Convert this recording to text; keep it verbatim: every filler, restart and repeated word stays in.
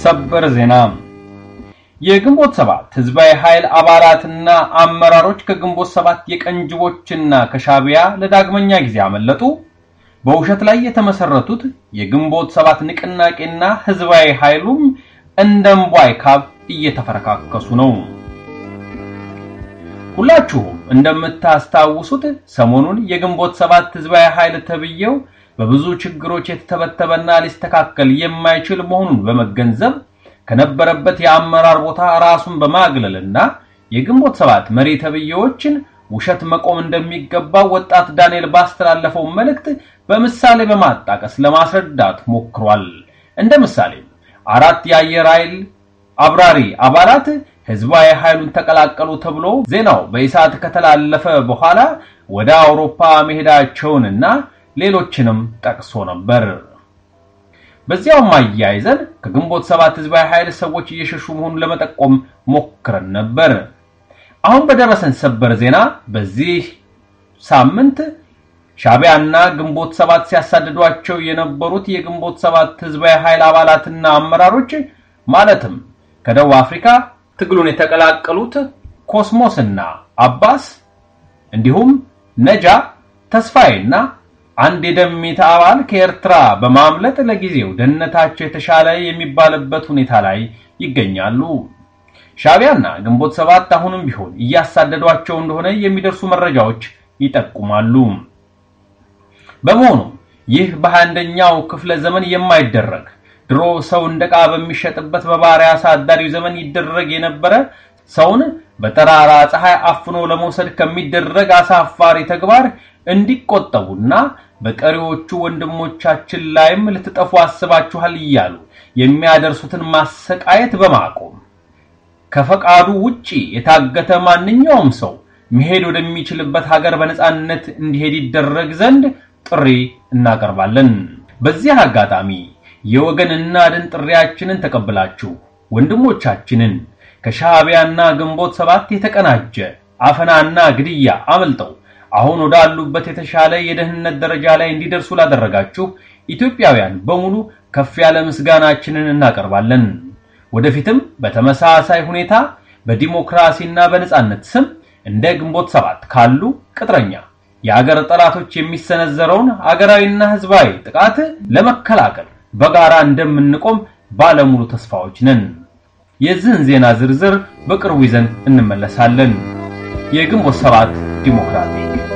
ሰበር ዜና የግንቦት ሰባት ህዝባዊ ኃይል አባላትና አመራሮች ከግንቦት ሰባት የቀንጅቦችና ከሻቢያ ለዳግመኛ ጊዜ አመለጡ። በውሸት ላይ የተመሰረቱት የግንቦት ሰባት ንቅናቄና ህዝባዊ ኃይሉም እንደምባይ ካብ እየተፈረካከሱ ነው። ሁላችሁም እንደምታስታውሱት ሰሞኑን የግንቦት ሰባት ህዝባዊ ኃይል ተብየው በብዙ ችግሮች የተተበተበና ሊስተካከል የማይችል መሆኑን በመገንዘብ ከነበረበት የአመራር ቦታ ራሱን በማግለልና የግንቦት ሰባት መሪ ተብየዎችን ውሸት መቆም እንደሚገባ ወጣት ዳንኤል ባስተላለፈው መልእክት በምሳሌ በማጣቀስ ለማስረዳት ሞክሯል። እንደ ምሳሌ አራት የአየር ኃይል አብራሪ አባላት ህዝባዊ ኃይሉን ተቀላቀሉ ተብሎ ዜናው በኢሳት ከተላለፈ በኋላ ወደ አውሮፓ መሄዳቸውንና ሌሎችንም ጠቅሶ ነበር። በዚያው ማያይዘን ከግንቦት ሰባት ህዝባዊ ኃይል ሰዎች እየሸሹ መሆኑን ለመጠቆም ሞክረን ነበር። አሁን በደረሰን ሰበር ዜና በዚህ ሳምንት ሻቢያና ግንቦት ሰባት ሲያሳድዷቸው የነበሩት የግንቦት ሰባት ህዝባዊ ኃይል አባላትና አመራሮች ማለትም ከደቡብ አፍሪካ ትግሉን የተቀላቀሉት ኮስሞስና አባስ እንዲሁም ነጃ ተስፋዬና አንድ የደምሚት አባል ከኤርትራ በማምለጥ ለጊዜው ደህንነታቸው የተሻለ የሚባልበት ሁኔታ ላይ ይገኛሉ። ሻቢያና ግንቦት ሰባት አሁንም ቢሆን እያሳደዷቸው እንደሆነ የሚደርሱ መረጃዎች ይጠቁማሉ። በመሆኑ ይህ በአንደኛው ክፍለ ዘመን የማይደረግ ድሮ ሰው እንደቃ በሚሸጥበት በባሪያ አሳዳሪው ዘመን ይደረግ የነበረ ሰውን በተራራ ፀሐይ አፍኖ ለመውሰድ ከሚደረግ አሳፋሪ ተግባር እንዲቆጠቡና በቀሪዎቹ ወንድሞቻችን ላይም ለተጠፉ አስባችኋል ይያሉ የሚያደርሱትን ማሰቃየት በማቆም ከፈቃዱ ውጪ የታገተ ማንኛውም ሰው መሄድ ወደሚችልበት ሀገር በነጻነት እንዲሄድ ይደረግ ዘንድ ጥሪ እናቀርባለን። በዚህ አጋጣሚ የወገንና ደን ጥሪያችንን ተቀበላችሁ ወንድሞቻችንን ከሻቢያና ግንቦት ሰባት የተቀናጀ አፈናና ግድያ አመልጠው አሁን ወዳሉበት የተሻለ የደህንነት ደረጃ ላይ እንዲደርሱ ላደረጋችሁ ኢትዮጵያውያን በሙሉ ከፍ ያለ ምስጋናችንን እናቀርባለን። ወደፊትም በተመሳሳይ ሁኔታ በዲሞክራሲና በነጻነት ስም እንደ ግንቦት ሰባት ካሉ ቅጥረኛ የአገር ጠላቶች የሚሰነዘረውን አገራዊና ህዝባዊ ጥቃት ለመከላከል በጋራ እንደምንቆም ባለሙሉ ተስፋዎች ነን። የዚህን ዜና ዝርዝር በቅርቡ ይዘን እንመለሳለን። የግንቦት ሰባት ዲሞክራቲክ